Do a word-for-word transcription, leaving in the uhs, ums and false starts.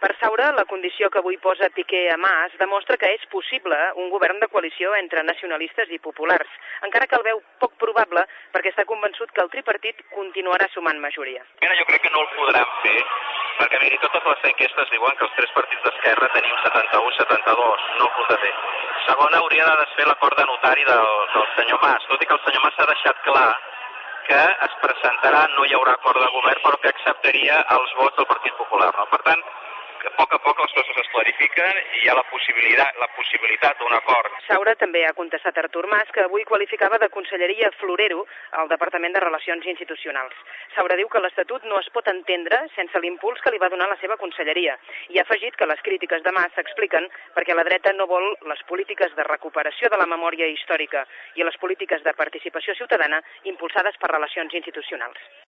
Per Saura, la condició que avui posa Piqué a Mas demostra que és possible un govern de coalició entre nacionalistes i populars, encara que el veu poc probable perquè està convençut que el tripartit continuarà sumant majoria. Mira, jo crec que no el podran fer, perquè miri, totes les enquestes diuen que els tres partits d'Esquerra tenim setanta-u setanta-dos, no el pot fer. Segona, hauria de desfer l'acord de notari del, del senyor Mas, tot i que el senyor Mas ha deixat clar que es presentarà, no hi haurà acord de govern, però que acceptaria els vots del Partit Popular. No? Per tant, que a poc a poc les coses es clarifiquen i hi ha la possibilitat, la possibilitat d'un acord. Saura també ha contestat Artur Mas, que avui qualificava de conselleria florero al Departament de Relacions Institucionals. Saura diu que l'Estatut no es pot entendre sense l'impuls que li va donar la seva conselleria i ha afegit que les crítiques de Mas s'expliquen perquè la dreta no vol les polítiques de recuperació de la memòria històrica i les polítiques de participació ciutadana impulsades per relacions institucionals.